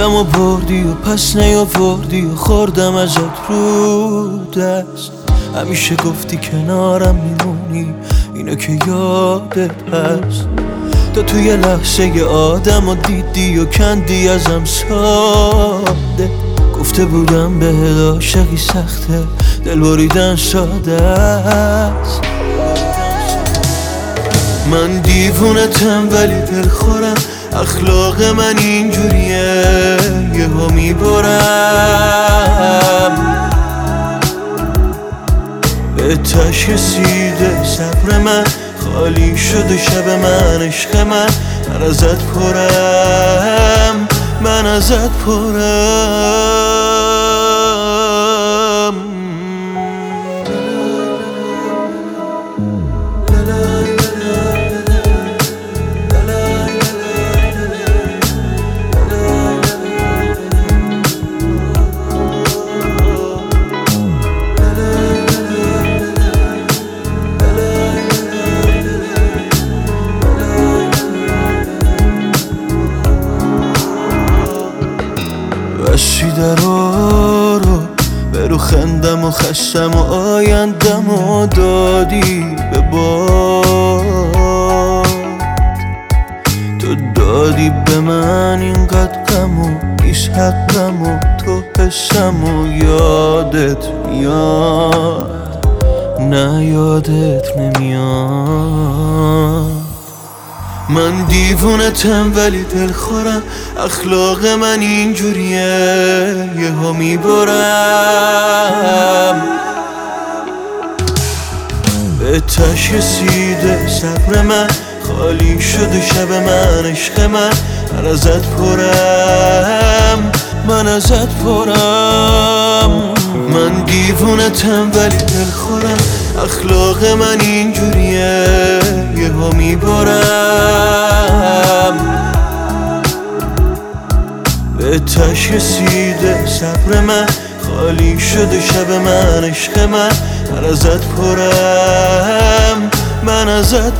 دلمو بردی و پس نیاوردی و خوردم ازت رو دست. همیشه گفتی کنارم میمونی، اینو که یادت هست. تو توی لحظه آدم و دیدی و کندی ازم ساده. گفته بودم بهت عاشقی سخته، دل بریدن ساده است. من دیوونتم ولی دلخورم، اخلاق من اینجوریه یهو میبرم. به تش رسیده صبر من، خالی شده شب من، عشق من ازت پرم، من ازت پرم. بسی درا رو برو خندم و خستم و آیندم و دادی به باد. تو دادی به من اینقدر غم و بیش حقم و تو حسم و یادت میاد، نه یادت نمیاد. من دیوونتم ولی دلخورم، اخلاق من اینجوریه یهو میبرم. به تش رسیده صبر من، خالی شده شب من، عشق من ازت پرم، من ازت پرم. من دیوونتم ولی دلخورم، اخلاق من اینجوریه یهو میبرم. به تش رسیده صبر من، خالی شده شب من، عشق من ازت پرم، من ازت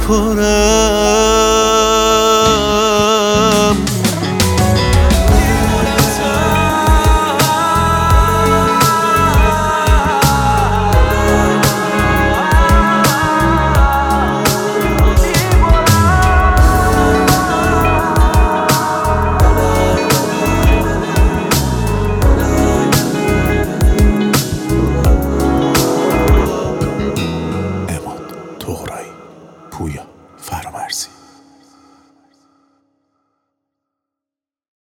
پرم. Toğray, Puya.